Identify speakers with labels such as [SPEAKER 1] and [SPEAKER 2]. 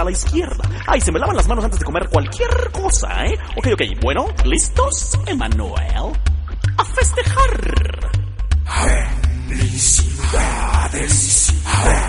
[SPEAKER 1] a la izquierda. Ay, se me lavan las manos antes de comer cualquier cosa, ¿eh? Ok, bueno, ¿listos, Emanuel? ¡A festejar!
[SPEAKER 2] Felicidades.